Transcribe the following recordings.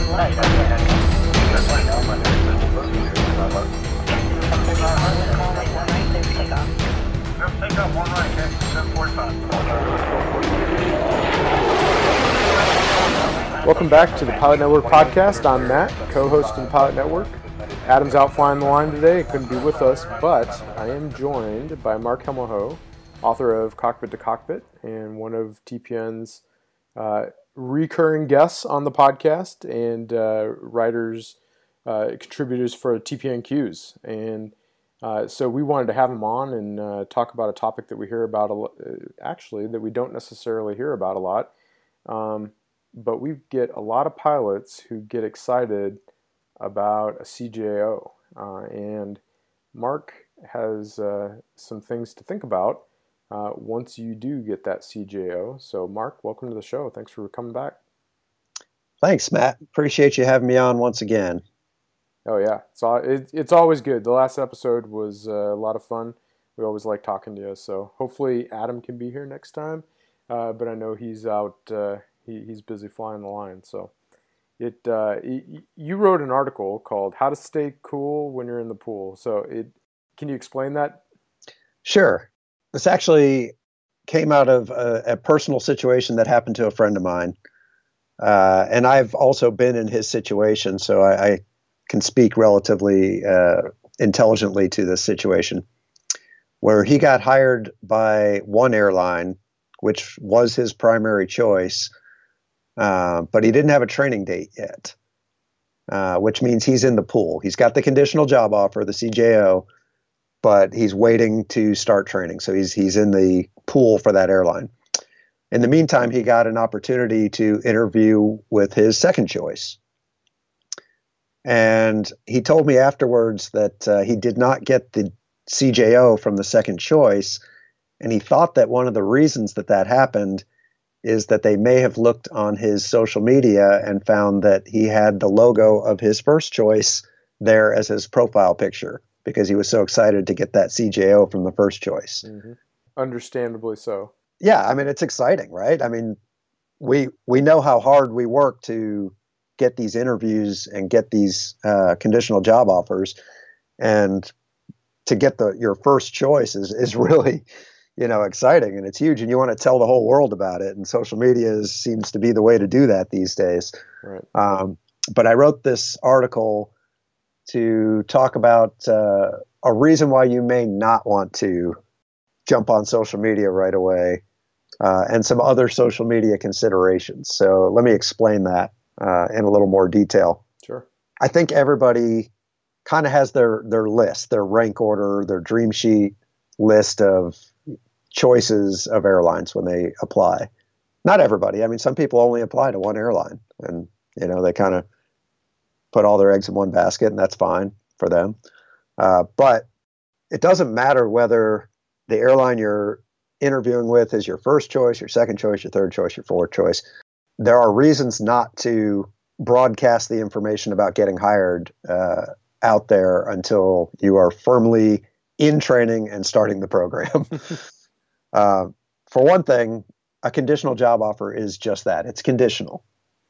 Welcome back to the Pilot Network podcast. I'm Matt, co-host of the Pilot Network. Adam's out flying the line today. He couldn't be with us, but I am joined by Mark Hemmelho, author of Cockpit to Cockpit and one of TPN's recurring guests on the podcast and contributors for TPN-Qs. And so we wanted to have him on and talk about a topic that we hear about, that we don't necessarily hear about a lot. But we get a lot of pilots who get excited about a CJO. And Mark has some things to think about once you do get that CJO. So Mark, welcome to the show. Thanks for coming back. Thanks, Matt. Appreciate you having me on once again. Oh yeah, it's always good. The last episode was a lot of fun. We always like talking to you. So hopefully Adam can be here next time. But I know he's out. He's busy flying the line. So you wrote an article called "How to Stay Cool When You're in the Pool." So can you explain that? Sure. This actually came out of a personal situation that happened to a friend of mine. And I've also been in his situation, so I can speak relatively intelligently to this situation, where he got hired by one airline, which was his primary choice, but he didn't have a training date yet, which means he's in the pool. He's got the conditional job offer, the CJO, but he's waiting to start training. So he's in the pool for that airline. In the meantime, he got an opportunity to interview with his second choice. And he told me afterwards that he did not get the CJO from the second choice. And he thought that one of the reasons that happened is that they may have looked on his social media and found that he had the logo of his first choice there as his profile picture, because he was so excited to get that CJO from the first choice. Mm-hmm. Understandably so. Yeah, I mean, it's exciting, right? I mean, we know how hard we work to get these interviews and get these conditional job offers, and to get your first choice is really, exciting, and it's huge, and you want to tell the whole world about it. And social media seems to be the way to do that these days. Right. But I wrote this article to talk about a reason why you may not want to jump on social media right away, and some other social media considerations. So let me explain that in a little more detail. Sure. I think everybody kind of has their list, their rank order, their dream sheet list of choices of airlines when they apply. Not everybody. I mean, some people only apply to one airline, and they kind of put all their eggs in one basket, and that's fine for them. But it doesn't matter whether the airline you're interviewing with is your first choice, your second choice, your third choice, your fourth choice. There are reasons not to broadcast the information about getting hired out there until you are firmly in training and starting the program. For one thing, a conditional job offer is just that. It's conditional.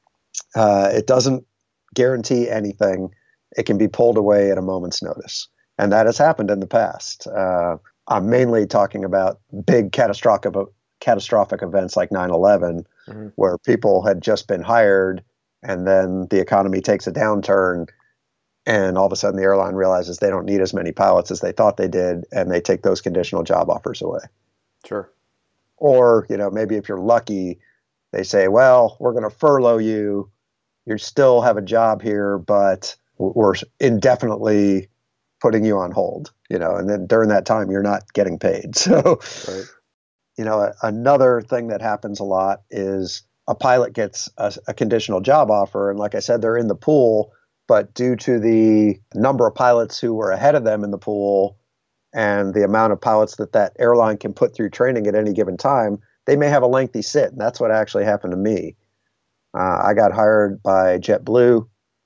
It doesn't guarantee anything. It can be pulled away at a moment's notice. And that has happened in the past. I'm mainly talking about big catastrophic events like 9/11, mm-hmm. where people had just been hired, and then the economy takes a downturn, and all of a sudden the airline realizes they don't need as many pilots as they thought they did, and they take those conditional job offers away. Sure. Or, maybe if you're lucky, they say, well, we're going to furlough you. You still have a job here, but we're indefinitely putting you on hold, and then during that time, you're not getting paid. So, right. Another thing that happens a lot is a pilot gets a conditional job offer. And like I said, they're in the pool, but due to the number of pilots who were ahead of them in the pool and the amount of pilots that airline can put through training at any given time, they may have a lengthy sit. And that's what actually happened to me. I got hired by JetBlue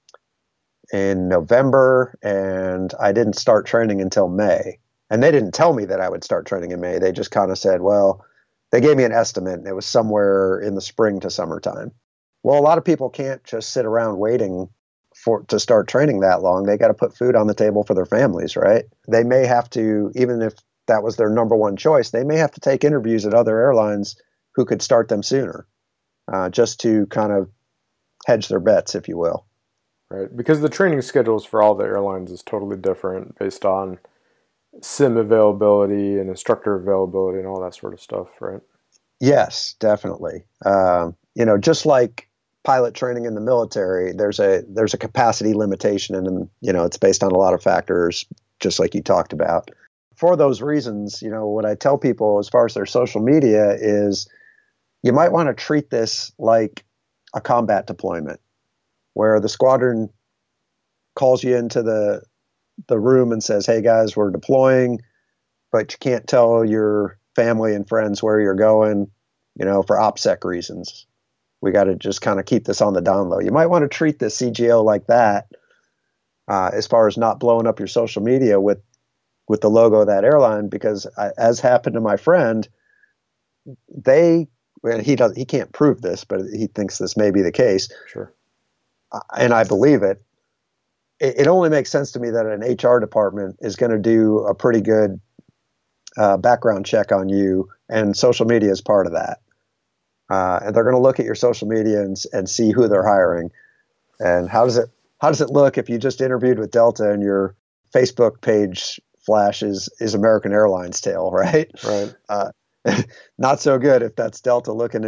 in November, and I didn't start training until May. And they didn't tell me that I would start training in May. They just kind of said, well, they gave me an estimate, and it was somewhere in the spring to summertime. Well, a lot of people can't just sit around waiting to start training that long. They got to put food on the table for their families, right? They may have to, even if that was their number one choice, they may have to take interviews at other airlines who could start them sooner, just to kind of hedge their bets, if you will. Right, because the training schedules for all the airlines is totally different based on sim availability and instructor availability and all that sort of stuff, right? Yes, definitely. Just like pilot training in the military, there's a capacity limitation, and it's based on a lot of factors, just like you talked about. For those reasons, what I tell people as far as their social media is, you might want to treat this like a combat deployment, where the squadron calls you into the room and says, "Hey guys, we're deploying," but you can't tell your family and friends where you're going, for OPSEC reasons. We got to just kind of keep this on the down low. You might want to treat the CGO like that, as far as not blowing up your social media with the logo of that airline, because as happened to my friend, he can't prove this, but he thinks this may be the case. Sure. And I believe it. It only makes sense to me that an HR department is going to do a pretty good background check on you, and social media is part of that. And they're going to look at your social media and see who they're hiring, and how does it look if you just interviewed with Delta and your Facebook page flash is American Airlines tail, right? Right. Not so good if that's Delta looking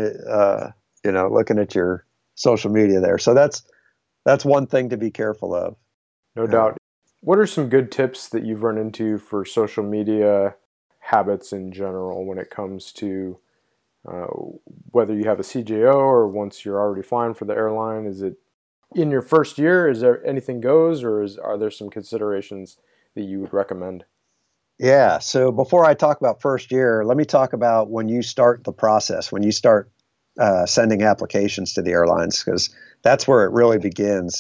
at your social media there. So that's one thing to be careful of. No doubt. What are some good tips that you've run into for social media habits in general when it comes to whether you have a CJO or once you're already flying for the airline? Is it in your first year? Is there anything goes, or are there some considerations that you would recommend? Yeah. So before I talk about first year, let me talk about when you start the process, when you start sending applications to the airlines, because that's where it really begins.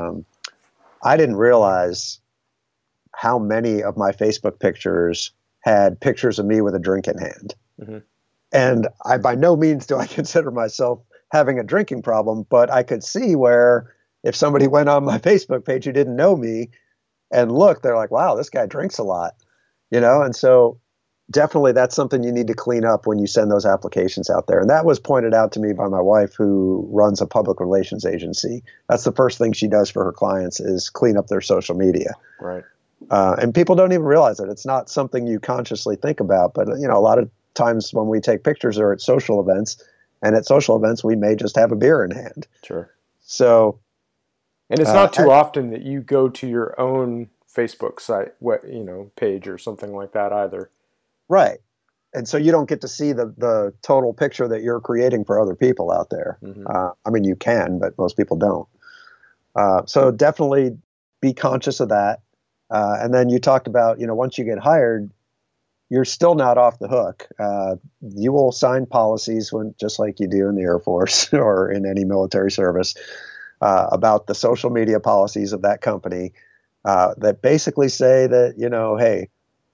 I didn't realize how many of my Facebook pictures had pictures of me with a drink in hand. Mm-hmm. And by no means do I consider myself having a drinking problem, but I could see where if somebody went on my Facebook page who didn't know me and looked, they're like, wow, this guy drinks a lot, and so definitely that's something you need to clean up when you send those applications out there. And that was pointed out to me by my wife, who runs a public relations agency. That's the first thing she does for her clients, is clean up their social media. Right. And people don't even realize it. It's not something you consciously think about, but a lot of times when we take pictures are at social events, and at social events we may just have a beer in hand. Sure. So, and it's not too often that you go to your own Facebook site, page or something like that either. Right. And so you don't get to see the total picture that you're creating for other people out there. Mm-hmm. You can, but most people don't. So definitely be conscious of that. And then you talked about, once you get hired, you're still not off the hook. You will sign policies just like you do in the Air Force or in any military service, about the social media policies of that company, that basically say that, hey,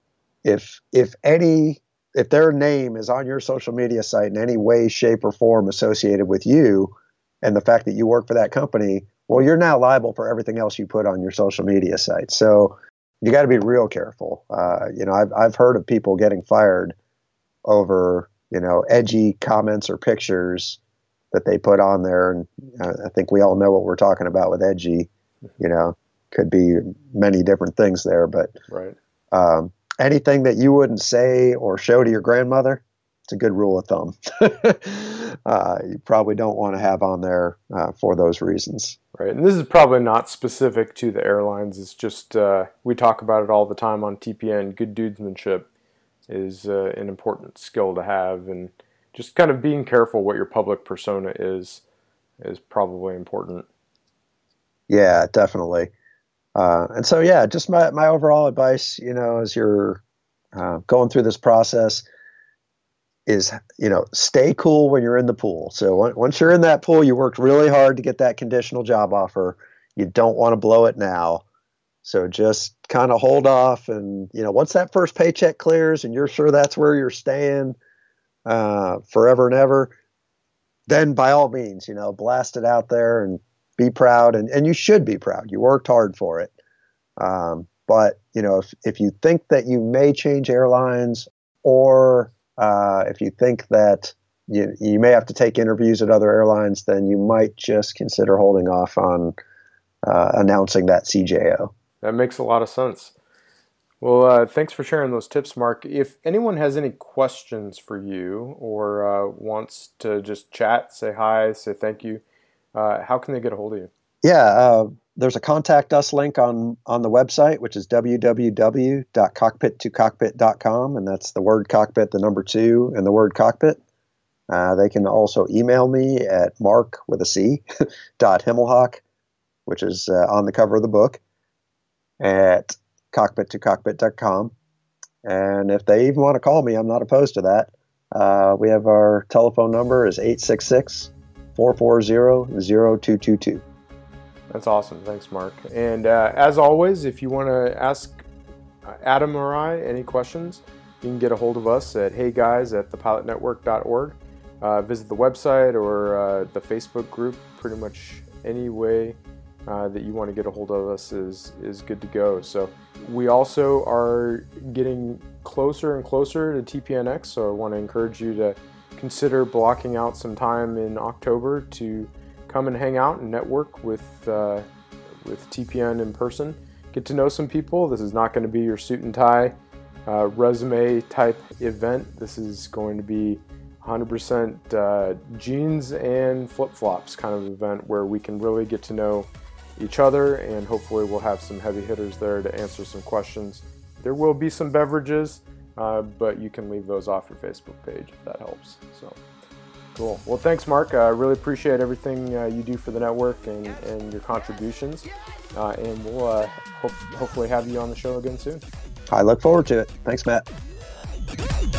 if their name is on your social media site in any way, shape, or form associated with you, and the fact that you work for that company, well, you're now liable for everything else you put on your social media site. So you got to be real careful. I've heard of people getting fired over, edgy comments or pictures that they put on there. And I think we all know what we're talking about with edgy, could be many different things there, but right. Anything that you wouldn't say or show to your grandmother, it's a good rule of thumb. You probably don't want to have on there for those reasons. Right. And this is probably not specific to the airlines. It's just, we talk about it all the time on TPN. Good dudesmanship is an important skill to have. And just kind of being careful what your public persona is probably important. Yeah, definitely. And so, yeah, just my overall advice, as you're going through this process is, stay cool when you're in the pool. So once you're in that pool, you worked really hard to get that conditional job offer. You don't want to blow it now. So just kind of hold off. And, once that first paycheck clears and you're sure that's where you're staying forever and ever, then by all means, blast it out there and be proud. And you should be proud. You worked hard for it. But, if you think that you may change airlines, or if you think that you may have to take interviews at other airlines, then you might just consider holding off on announcing that CJO. That makes a lot of sense. Well, thanks for sharing those tips, Mark. If anyone has any questions for you or wants to just chat, say hi, say thank you, how can they get a hold of you? Yeah, there's a contact us link on the website, which is www.cockpit2cockpit.com, and that's the word cockpit, the number 2, and the word cockpit. They can also email me at mark with a C .himmelhoch, which is on the cover of the book, at cockpit2cockpit.com. And if they even want to call me, I'm not opposed to that. We have our telephone number is 866-440-0222. That's awesome. Thanks, Mark. And as always, if you want to ask Adam or I any questions, you can get a hold of us at heyguys@thepilotnetwork.org. Visit the website or the Facebook group. Pretty much any way that you want to get a hold of us is good to go. So we also are getting closer and closer to TPNX, so I want to encourage you to consider blocking out some time in October to come and hang out and network with TPN in person. Get to know some people. This is not going to be your suit and tie resume type event. This is going to be 100% jeans and flip-flops kind of event where we can really get to know each other, and hopefully we'll have some heavy hitters there to answer some questions. There will be some beverages, but you can leave those off your Facebook page if that helps. So cool. Well, thanks, Mark. I really appreciate everything you do for the network and your contributions, and we'll hopefully have you on the show again soon. I look forward to it. Thanks, Matt.